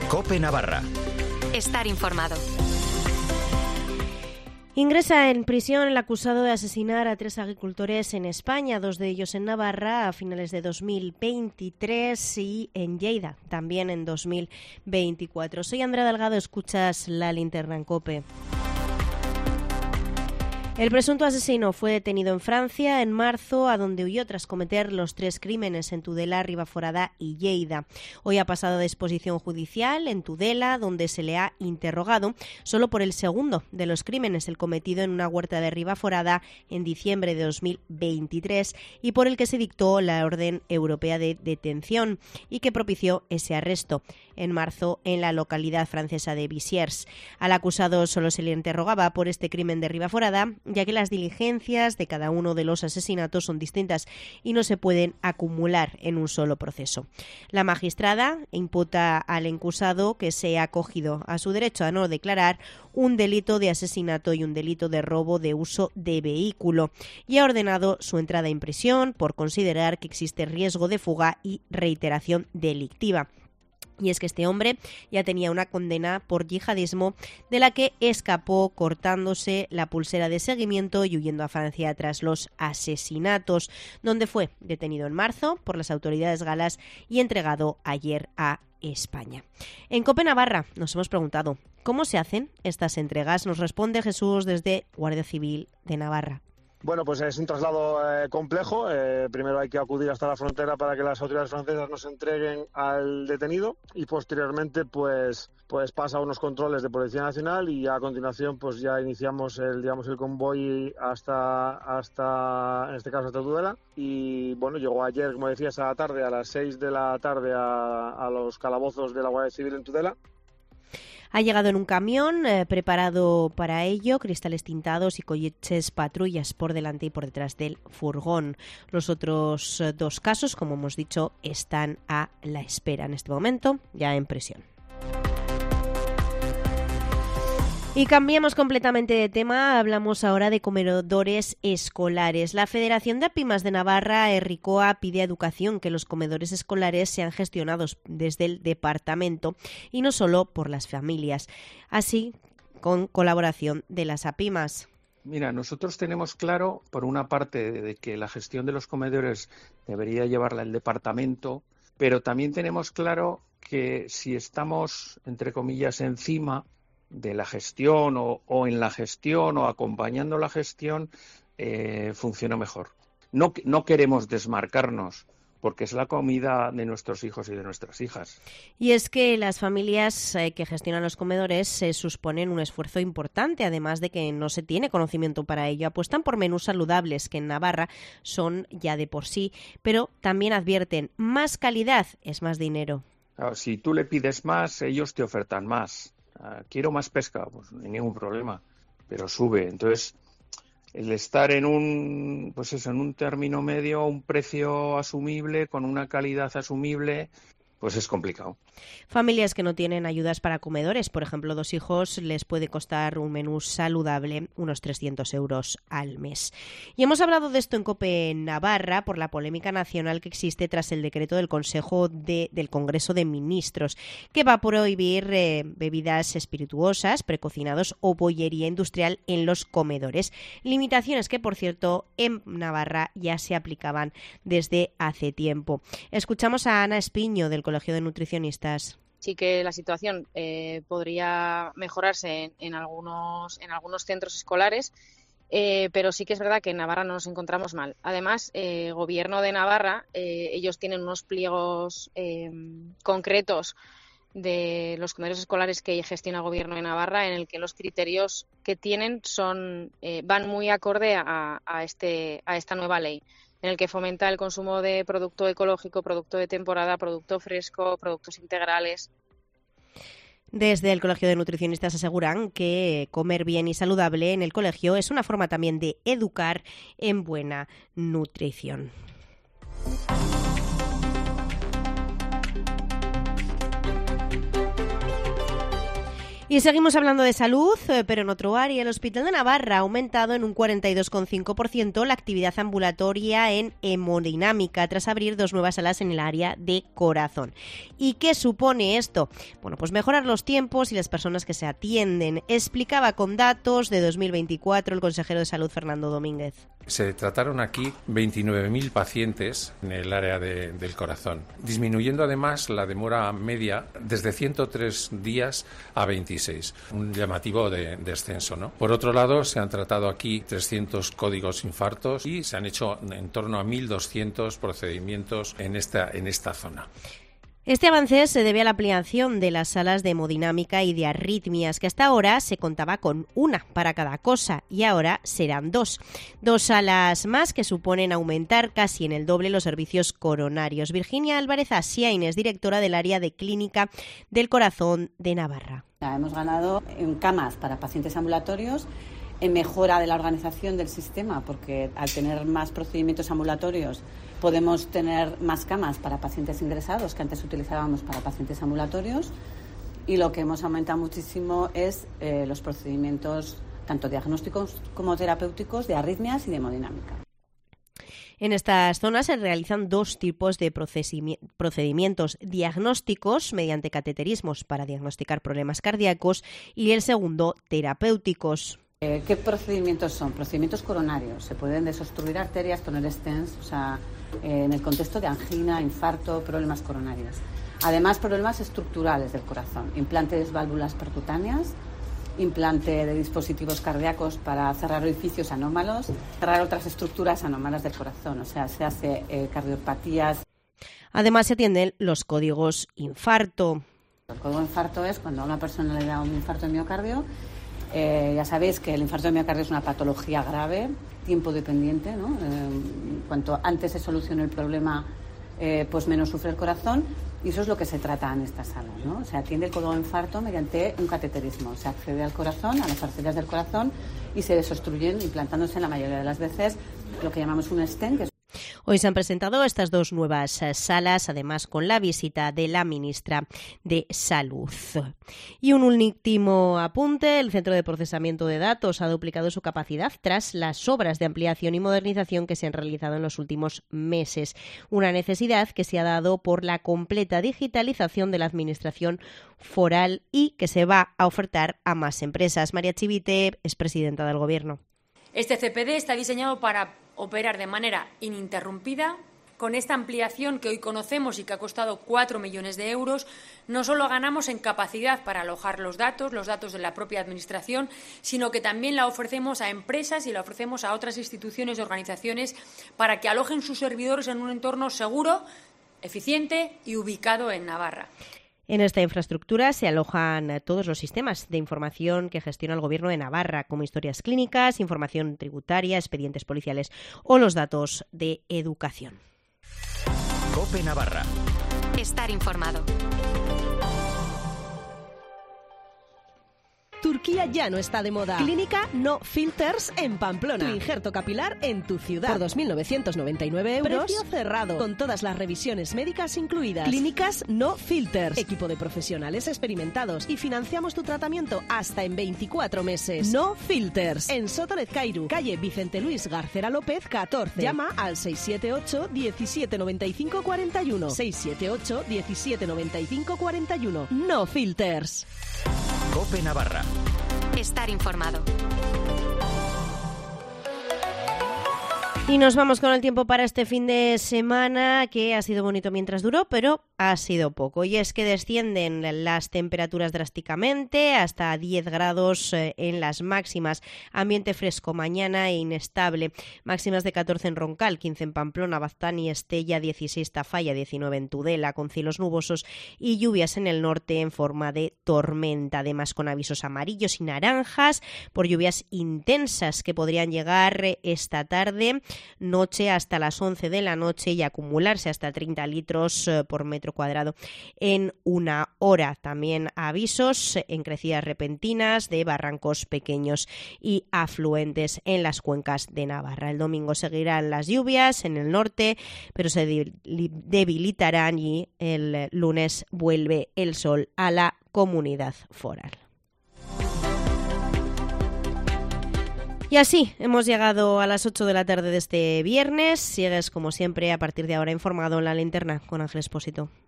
COPE Navarra. Estar informado. Ingresa en prisión el acusado de asesinar a 3 agricultores en España, 2 de ellos en Navarra a finales de 2023 y en Lleida también en 2024. Soy Andrea Delgado, escuchas La Linterna en COPE. El presunto asesino fue detenido en Francia en marzo, a donde huyó tras cometer los 3 crímenes en Tudela, Ribaforada y Lleida. Hoy ha pasado a disposición judicial en Tudela, donde se le ha interrogado solo por el segundo de los crímenes, el cometido en una huerta de Ribaforada en diciembre de 2023 y por el que se dictó la orden europea de detención y que propició ese arresto en marzo en la localidad francesa de Bisiers. Al acusado solo se le interrogaba por este crimen de Ribaforada, ya que las diligencias de cada uno de los asesinatos son distintas y no se pueden acumular en un solo proceso. La magistrada imputa al encusado que se ha acogido a su derecho a no declarar un delito de asesinato y un delito de robo de uso de vehículo y ha ordenado su entrada en prisión por considerar que existe riesgo de fuga y reiteración delictiva. Y es que este hombre ya tenía una condena por yihadismo de la que escapó cortándose la pulsera de seguimiento y huyendo a Francia tras los asesinatos, donde fue detenido en marzo por las autoridades galas y entregado ayer a España. En COPE Navarra nos hemos preguntado ¿cómo se hacen estas entregas? Nos responde Jesús desde Guardia Civil de Navarra. Bueno, pues es un traslado complejo. Primero hay que acudir hasta la frontera para que las autoridades francesas nos entreguen al detenido y posteriormente pues pasa unos controles de Policía Nacional y a continuación pues ya iniciamos el convoy hasta en este caso hasta Tudela y bueno, llegó ayer, como decías, a la tarde, a las 6 de la tarde a los calabozos de la Guardia Civil en Tudela. Ha llegado en un camión preparado para ello, cristales tintados y coches patrullas por delante y por detrás del furgón. Los otros 2 casos, como hemos dicho, están a la espera en este momento, ya en prisión. Y cambiamos completamente de tema, hablamos ahora de comedores escolares. La Federación de Apimas de Navarra, ERRICOA, pide a Educación que los comedores escolares sean gestionados desde el departamento y no solo por las familias, así con colaboración de las Apimas. Mira, nosotros tenemos claro, por una parte, de que la gestión de los comedores debería llevarla el departamento, pero también tenemos claro que si estamos, entre comillas, encima de la gestión o en la gestión o acompañando la gestión, funciona mejor. No queremos desmarcarnos porque es la comida de nuestros hijos y de nuestras hijas. Y es que las familias que gestionan los comedores se suponen un esfuerzo importante, además de que no se tiene conocimiento para ello. Apuestan por menús saludables, que en Navarra son ya de por sí, pero también advierten, más calidad es más dinero. Claro, si tú le pides más, ellos te ofertan más. Quiero más pesca, pues no hay ningún problema, pero sube. Entonces, el estar en un término medio, un precio asumible, con una calidad asumible, pues es complicado. Familias que no tienen ayudas para comedores, por ejemplo, 2 hijos, les puede costar un menú saludable unos 300 euros al mes. Y hemos hablado de esto en COPE Navarra por la polémica nacional que existe tras el decreto del del Congreso de Ministros, que va a prohibir bebidas espirituosas, precocinados o bollería industrial en los comedores. Limitaciones que, por cierto, en Navarra ya se aplicaban desde hace tiempo. Escuchamos a Ana Espiño, del Colegio de Nutricionistas. Sí que la situación podría mejorarse en algunos centros escolares, pero sí que es verdad que en Navarra no nos encontramos mal. Además, el Gobierno de Navarra, ellos tienen unos pliegos concretos de los comedores escolares que gestiona el Gobierno de Navarra, en el que los criterios que tienen van muy acorde a esta nueva ley, en el que fomenta el consumo de producto ecológico, producto de temporada, producto fresco, productos integrales. Desde el Colegio de Nutricionistas aseguran que comer bien y saludable en el colegio es una forma también de educar en buena nutrición. Y seguimos hablando de salud, pero en otro área. El Hospital de Navarra ha aumentado en un 42,5% la actividad ambulatoria en hemodinámica tras abrir 2 nuevas salas en el área de corazón. ¿Y qué supone esto? Bueno, pues mejorar los tiempos y las personas que se atienden. Explicaba con datos de 2024 el consejero de Salud, Fernando Domínguez. Se trataron aquí 29.000 pacientes en el área del corazón, disminuyendo además la demora media desde 103 días a 26, un llamativo descenso, ¿no? Por otro lado, se han tratado aquí 300 códigos infartos y se han hecho en torno a 1.200 procedimientos en esta zona. Este avance se debe a la ampliación de las salas de hemodinámica y de arritmias, que hasta ahora se contaba con una para cada cosa y ahora serán 2. 2 salas más que suponen aumentar casi en el doble los servicios coronarios. Virginia Álvarez Asiain es directora del área de clínica del corazón de Navarra. Hemos ganado en camas para pacientes ambulatorios, en mejora de la organización del sistema, porque al tener más procedimientos ambulatorios podemos tener más camas para pacientes ingresados que antes utilizábamos para pacientes ambulatorios, y lo que hemos aumentado muchísimo es los procedimientos tanto diagnósticos como terapéuticos de arritmias y de hemodinámica. En estas zonas se realizan 2 tipos de procedimientos diagnósticos mediante cateterismos para diagnosticar problemas cardíacos y el segundo terapéuticos. ¿Qué procedimientos son? Procedimientos coronarios. Se pueden desobstruir arterias, poner stents, o sea, en el contexto de angina, infarto, problemas coronarios. Además, problemas estructurales del corazón, implante de válvulas percutáneas, implante de dispositivos cardíacos para cerrar orificios anómalos, cerrar otras estructuras anómalas del corazón, o sea, se hace cardiopatías. Además, se atienden los códigos infarto. El código infarto es cuando a una persona le da un infarto de miocardio. Ya sabéis que el infarto de miocardio es una patología grave, tiempo dependiente, ¿no? Cuanto antes se solucione el problema, pues menos sufre el corazón, y eso es lo que se trata en esta sala, ¿no? Se atiende el código infarto mediante un cateterismo, se accede al corazón, a las arterias del corazón, y se desobstruyen implantándose la mayoría de las veces lo que llamamos un stent, que es. Hoy se han presentado estas 2 nuevas salas, además con la visita de la ministra de Salud. Y un último apunte: el Centro de Procesamiento de Datos ha duplicado su capacidad tras las obras de ampliación y modernización que se han realizado en los últimos meses. Una necesidad que se ha dado por la completa digitalización de la administración foral y que se va a ofertar a más empresas. María Chivite es presidenta del Gobierno. Este CPD está diseñado para operar de manera ininterrumpida. Con esta ampliación que hoy conocemos y que ha costado 4 millones de euros, no solo ganamos en capacidad para alojar los datos de la propia Administración, sino que también la ofrecemos a empresas y la ofrecemos a otras instituciones y organizaciones para que alojen sus servidores en un entorno seguro, eficiente y ubicado en Navarra. En esta infraestructura se alojan todos los sistemas de información que gestiona el Gobierno de Navarra, como historias clínicas, información tributaria, expedientes policiales o los datos de educación. COPE Navarra. Estar informado. Turquía ya no está de moda. Clínica No Filters en Pamplona. Tu injerto capilar en tu ciudad. Por 2.999 euros. Precio cerrado. Con todas las revisiones médicas incluidas. Clínicas No Filters. Equipo de profesionales experimentados. Y financiamos tu tratamiento hasta en 24 meses. No Filters. En Soto Lezcairu, calle Vicente Luis Garcera López, 14. Llama al 678 17 95 41. 678 17 95 41. No Filters. COPE Navarra. Estar informado. Y nos vamos con el tiempo para este fin de semana, que ha sido bonito mientras duró, pero ha sido poco. Y es que descienden las temperaturas drásticamente, hasta 10 grados en las máximas. Ambiente fresco mañana e inestable. Máximas de 14 en Roncal, 15 en Pamplona, Baztán y Estella, 16 Tafalla, 19 en Tudela, con cielos nubosos y lluvias en el norte en forma de tormenta. Además, con avisos amarillos y naranjas por lluvias intensas que podrían llegar esta tarde, noche, hasta las 11 de la noche y acumularse hasta 30 litros por metro cuadrado en una hora. También avisos en crecidas repentinas de barrancos pequeños y afluentes en las cuencas de Navarra. El domingo seguirán las lluvias en el norte, pero se debilitarán y el lunes vuelve el sol a la comunidad foral. Y así hemos llegado a las 8 de la tarde de este viernes. Sigues, como siempre, a partir de ahora informado en La Linterna con Ángel Expósito.